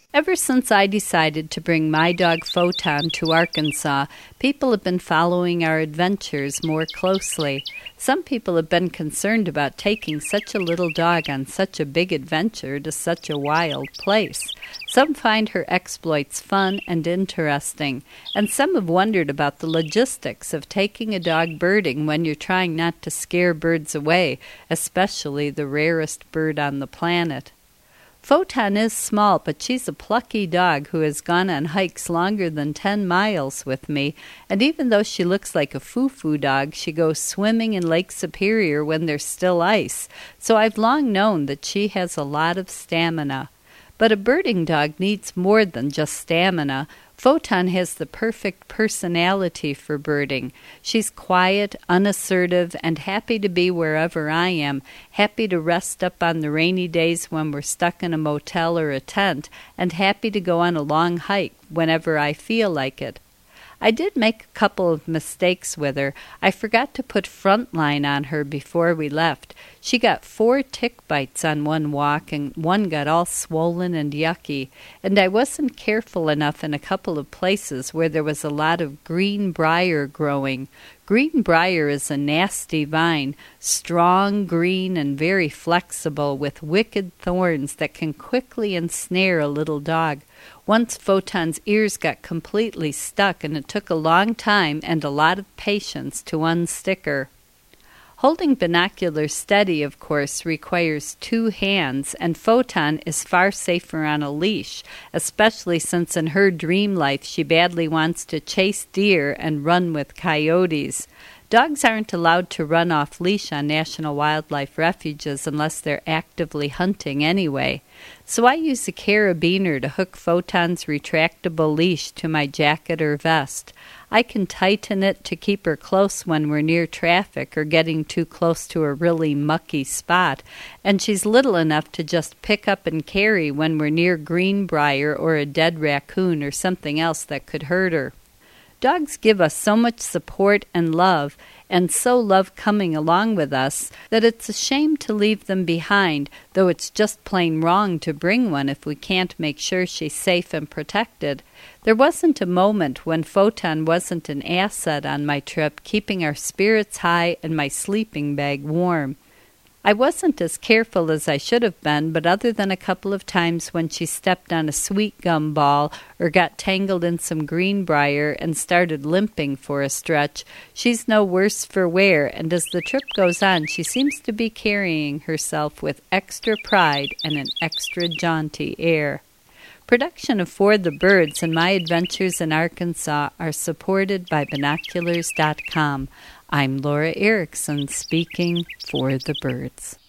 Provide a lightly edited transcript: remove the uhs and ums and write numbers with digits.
Ever since I decided to bring my dog Photon to Arkansas, people have been following our adventures more closely. Some people have been concerned about taking such a little dog on such a big adventure to such a wild place. Some find her exploits fun and interesting, and some have wondered about the logistics of taking a dog birding when you're trying not to scare birds away, especially the rarest bird on the planet. Photon is small, but she's a plucky dog who has gone on hikes longer than 10 miles with me, and even though she looks like a foo-foo dog, she goes swimming in Lake Superior when there's still ice, so I've long known that she has a lot of stamina. But a birding dog needs more than just stamina. Photon has the perfect personality for birding. She's quiet, unassertive, and happy to be wherever I am, happy to rest up on the rainy days when we're stuck in a motel or a tent, and happy to go on a long hike whenever I feel like it. I did make a couple of mistakes with her. I forgot to put Frontline on her before we left. She got 4 tick bites on one walk, and one got all swollen and yucky. And I wasn't careful enough in a couple of places where there was a lot of green briar growing. Green briar is a nasty vine, strong, green, and very flexible, with wicked thorns that can quickly ensnare a little dog. Once Photon's ears got completely stuck, and it took a long time and a lot of patience to unstick her. Holding binoculars steady, of course, requires 2 hands, and Photon is far safer on a leash, especially since in her dream life she badly wants to chase deer and run with coyotes. Dogs aren't allowed to run off leash on national wildlife refuges unless they're actively hunting anyway. So I use a carabiner to hook Photon's retractable leash to my jacket or vest. I can tighten it to keep her close when we're near traffic or getting too close to a really mucky spot, and she's little enough to just pick up and carry when we're near greenbrier or a dead raccoon or something else that could hurt her. Dogs give us so much support and love, and so love coming along with us, that it's a shame to leave them behind, though it's just plain wrong to bring one if we can't make sure she's safe and protected. There wasn't a moment when Photon wasn't an asset on my trip, keeping our spirits high and my sleeping bag warm. I wasn't as careful as I should have been, but other than a couple of times when she stepped on a sweet gum ball or got tangled in some greenbrier and started limping for a stretch, she's no worse for wear, and as the trip goes on, she seems to be carrying herself with extra pride and an extra jaunty air. Production of For the Birds and my adventures in Arkansas are supported by Binoculars.com. I'm Laura Erickson speaking for the birds.